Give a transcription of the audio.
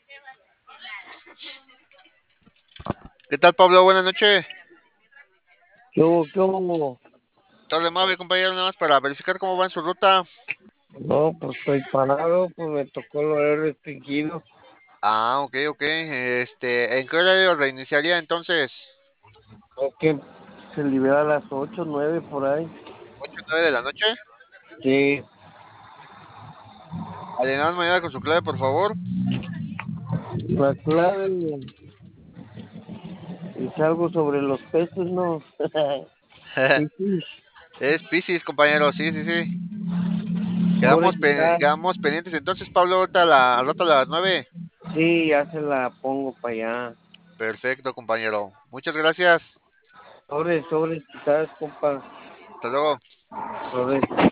¿Qué tal, Pablo? Buenas noches. ¿Qué hubo? ¿Qué hubo? Todo amable, compañero, nada más para verificar cómo va en su ruta. No, pues estoy parado, pues me tocó lo de restringido. Ah, ok, ok. ¿En qué horario reiniciaría entonces? Creo que se libera a las 8 9 por ahí. 8 o 9 de la noche. Sí, Vale, nada más me ayuda con su clave, por favor. la clave es algo sobre los peces, ¿no? Sí, sí. Es Piscis, compañero, sí, sí, sí. Sobre si está. Quedamos pendientes entonces, Pablo, al rato a las 9. Sí, ya se la pongo para allá. Perfecto, compañero. Muchas gracias. Sobre, si estás, compa. Hasta luego. Sobre.